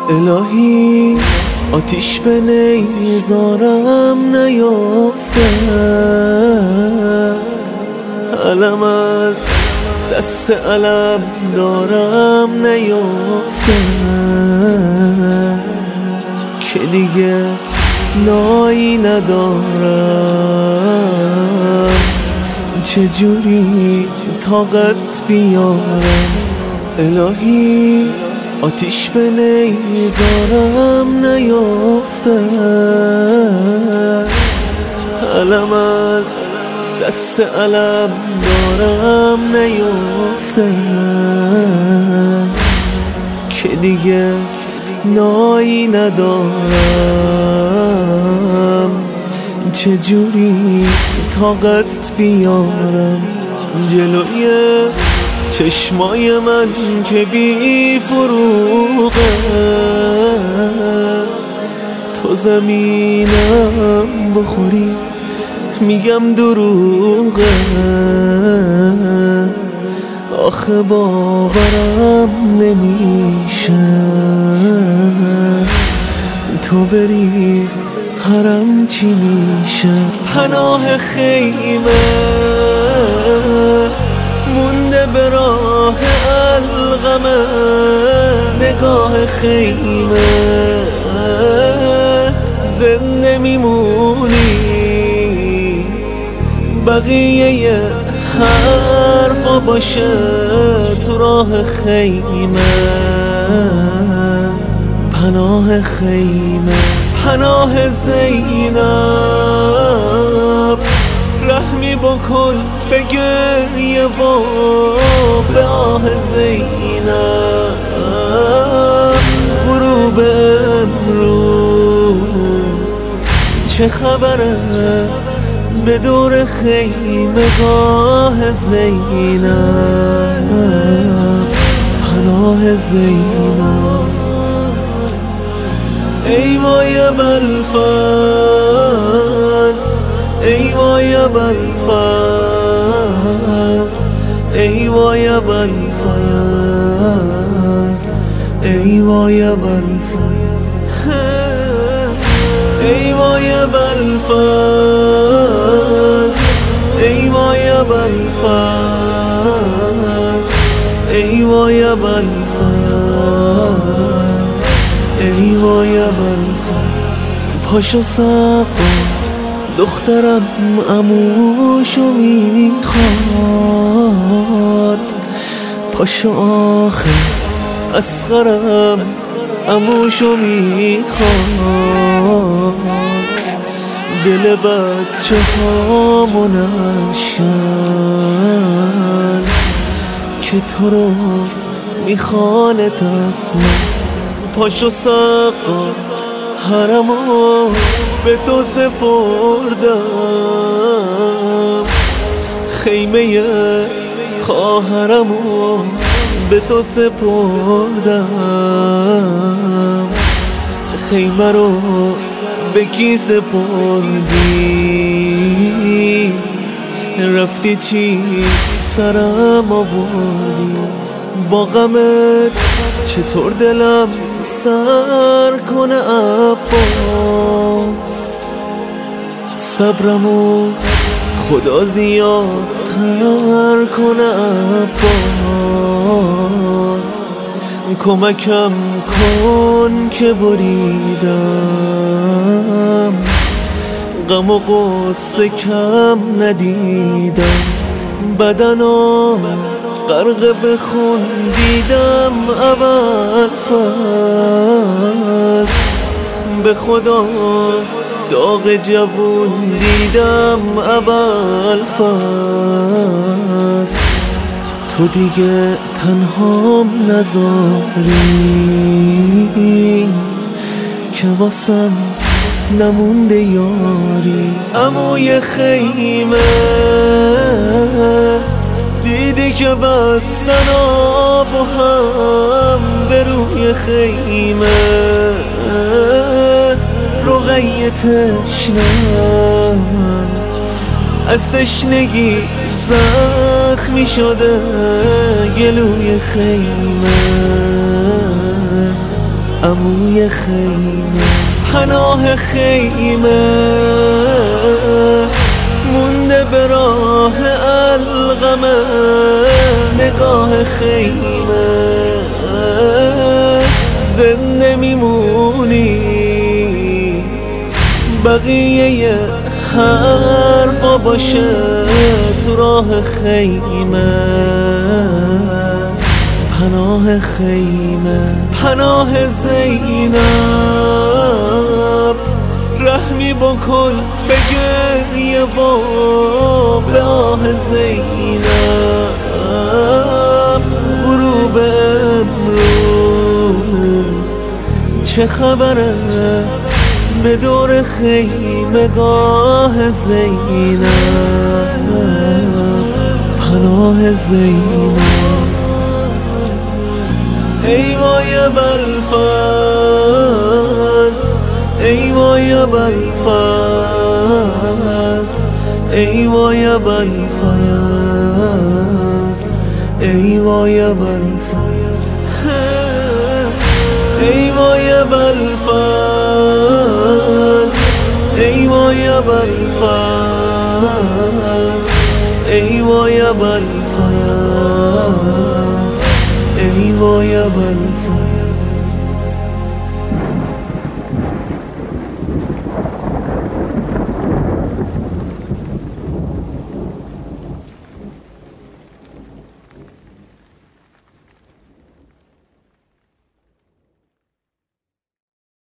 الهی آتیش به نیزارم نیافته، علم از دست علم دارم نیافته که دیگه نایی ندارم، چجوری طاقت بیارم. الهی آتیش به نیزارم نیافته، علم از دست علم دارم نیافته که دیگه نایی ندارم، چجوری طاقت بیارم. جلوی چشمای من که بی فروغه، تو زمینم بخوری میگم دروغه، آخه باورم نمیشه تو بری حرم چی میشه. پناه خیمه مونده به راه القمه، نگاه خیمه زنده میمونی، بقیه حرفا باشه تو راه خیمه. پناه خیمه، پناه زینب، رحمی بکن به گریه و به آه زینب. غروب امروز چه خبره به دور خیمه گاه زینب، پناه زینب. ای وای ابوالفضل، ای وای ابوالفضل، ای وای ابوالفضل، ای وای ابوالفضل، ای وای ابوالفضل، ای وای ابوالفضل، ای وای ابوالفضل، ای وای ابوالفضل. پاشو سقا دخترم عموشو میخواد، پاشو آخه اصغرم عموشو میخواد. دل بچه ها منشن که تو رو میخوان دستم. پاشو سقا حرمو به تو سپردم، خیمه خواهرمو به تو سپردم. خیمه رو به کی سپردی؟ رفتی چی سرم آوردی؟ با غمت چطور دلم سر کنه عباس؟ صبرمو خدا زیادتر کنه عباس. کمکم کن که بریدم، غم و غصه کم ندیدم. بدنم غرق به خون دیدم ابوالفضل، به خدا داغ جوون دیدم ابوالفضل. تو دیگه تنهام نذاری که واسم نمونده یاری. عموی خیمه دیدی که بستن آب و هم به روی خیمه، رقیه تشنه از تشنگی زخمی شده گلوی خیمه. عموی خیمه پناه خیمه مونده به راه القمه نگاه خیمه زنده میمونی بقیه حرفا باشه تو راه خیمه پناه خیمه پناه زینب رحمی بکن به گریه و به آه زینب غروب امروز چه خبره به دور خیمه گاه زینب پناه زینب ای وای بلفز ای وای بلفز ای وای بلفز ای وای بلفز ای وای بلفز ای وای بلفز ای وای بلفز ای وای بلفز